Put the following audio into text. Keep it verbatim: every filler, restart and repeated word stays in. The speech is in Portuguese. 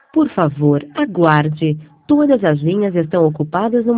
Por favor, aguarde. Todas as linhas estão ocupadas no